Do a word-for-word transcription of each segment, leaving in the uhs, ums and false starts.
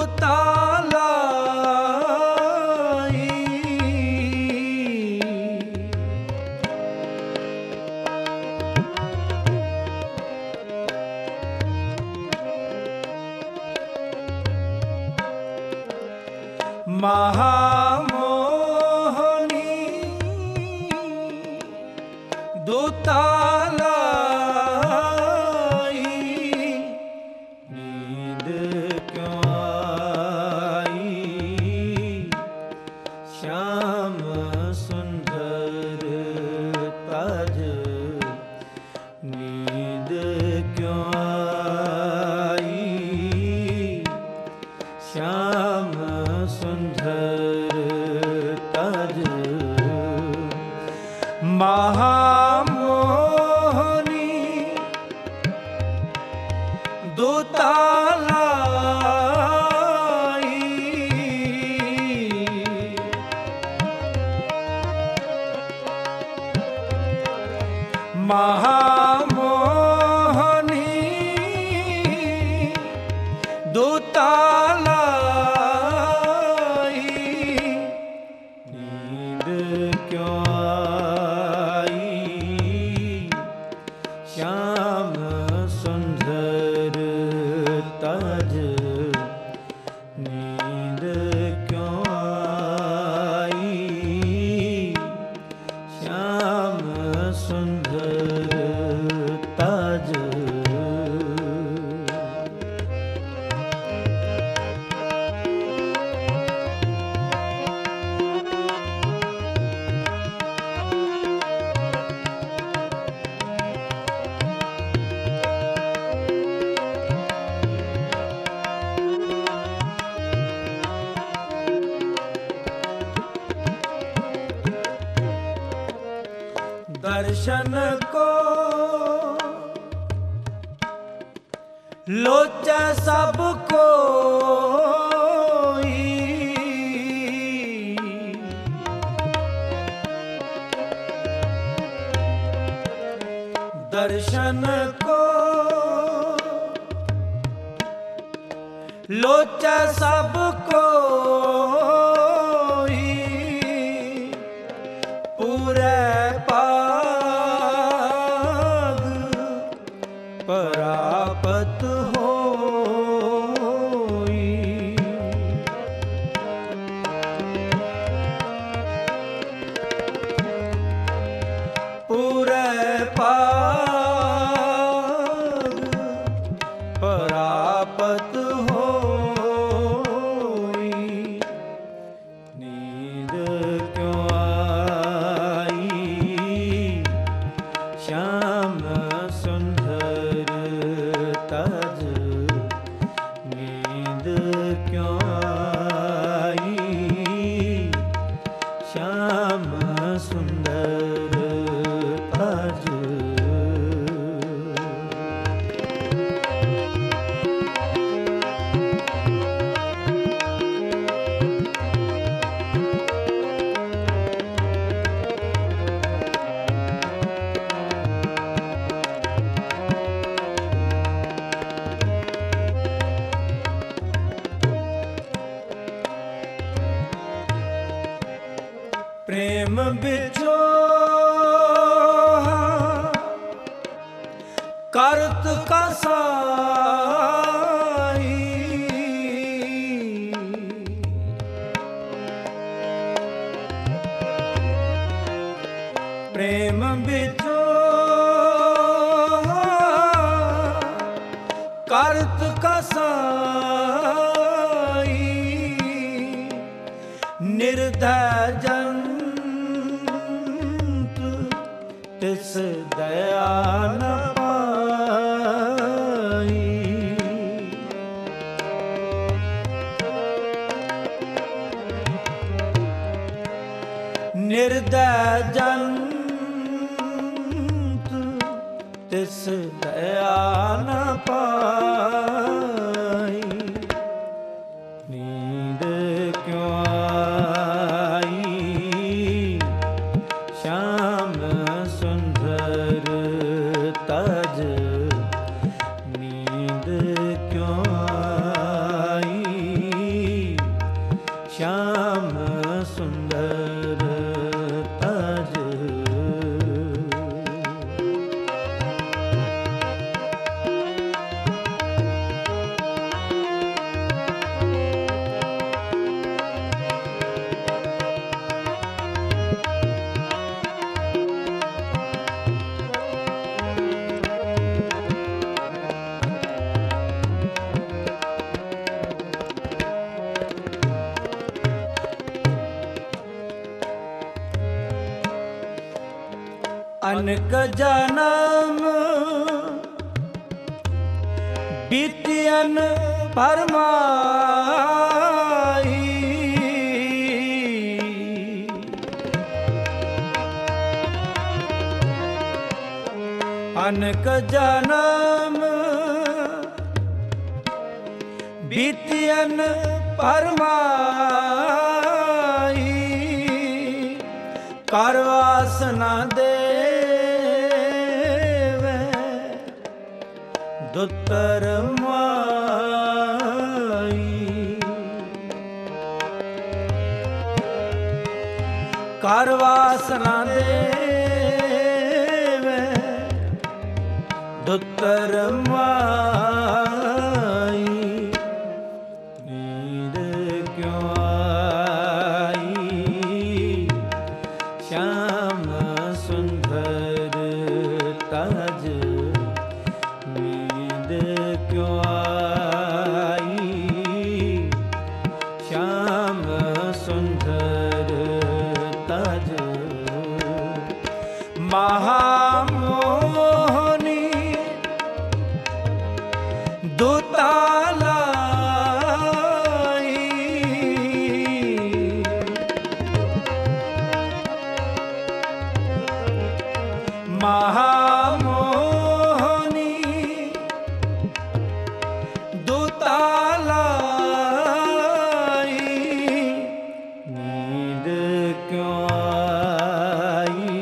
दुतालाई महामोहनी दुतालाई नींद क्यों आई श्याम सुंदर ताज नींद क्यों आई श्याम सुंदर ताज महामोहनी दुतालाई महामोहनी दुतालाई नींद क्यों आई श्याम सुंदर ताज नींद क्यों आई श्याम सुंदर ताज दर्शन को लोचा सबको दर्शन को लोचा सबको पूरे परापत होई पूरे पाग परापत होई नींद क्यों आई श्याम सुंदर ताज नींद क्यों आई श्याम सुंदर ताज प्रेम बिछो करत कसाई प्रेम बिछो करत कसाई निर्दय जन तिस दया न पाई निर्दय जंत तिस दया न पाई नींद क्यों आई श्याम सुंदर ताज नींद क्यों आई अनक जनम बीतियन फरमाई, अनक जनम बीतियन फरमाई, कर वासना देवे दुतर माई, कर वासना देवे दुतर माई, नींद क्यों आई श्याम सुंदर तज, नींद क्यों आई श्याम सुंदर तज, महामोहनी दुतालाई, महामोहनी दुतालाई, नींद क्यों आई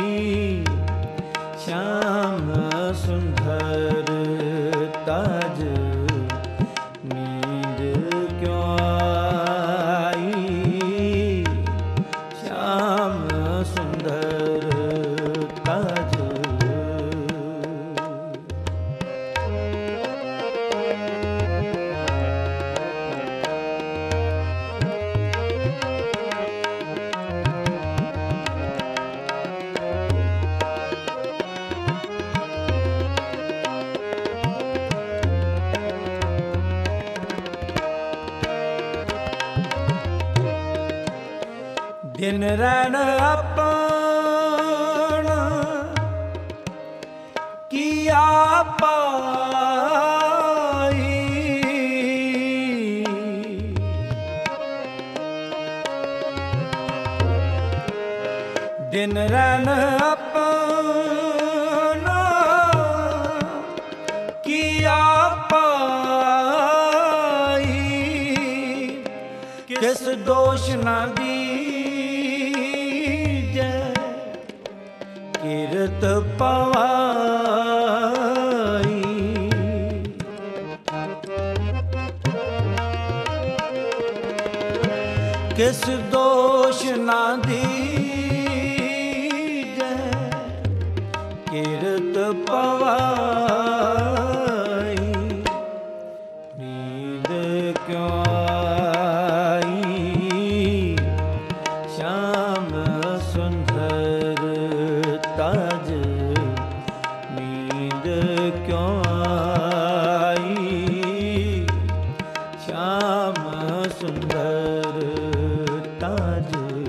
श्याम सुंदर तज, नींद क्यों आई श्याम सुंदर तज। दिन रैन अपना किया पाई, दिन रैन अपना किया पाई, किस दोष न दी किरत पवाई, किस दोष ना दीजे किरत पवाई, नींद क्यों आई श्याम सुंदर तज, नींद क्यों आई श्याम सुंदर तज।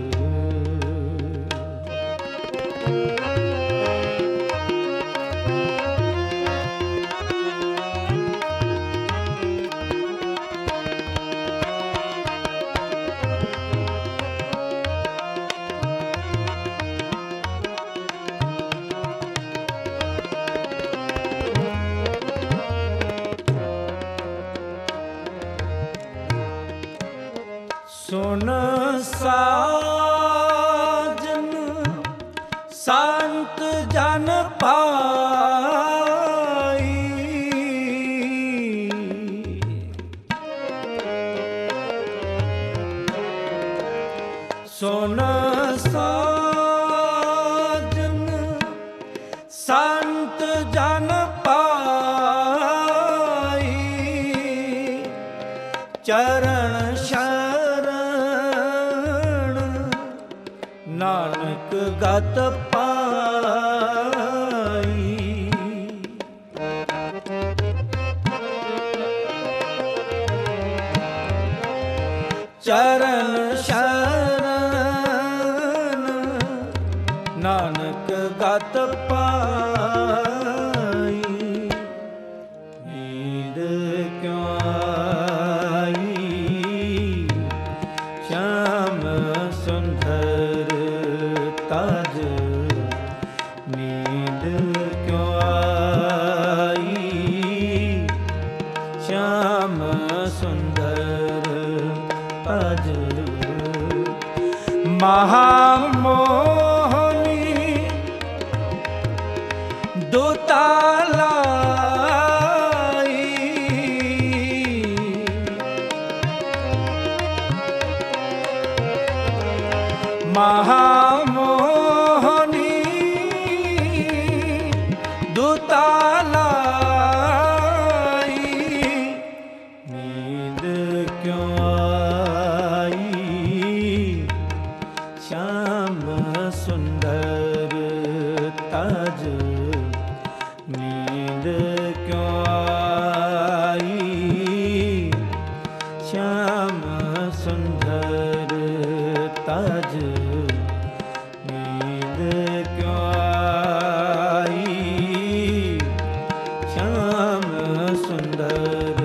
सुन साजन संत जन पाई, सुन साजन संत जन पाई, चरण नानक गत पाई, चरण शरण नानक गत गत पाई, नींद क्यों आई, श्याम सुंदर ताज, नींद क्यों आई, श्याम सुंदर ताज। महामोहनी दुतालाई, महामोहनी दुतालाई, नींद क्यों आई, श्याम सुंदर ताज, नींद क्यों आई, श्याम सुंदर ताज, नींद क्यों आई, श्याम सुंदर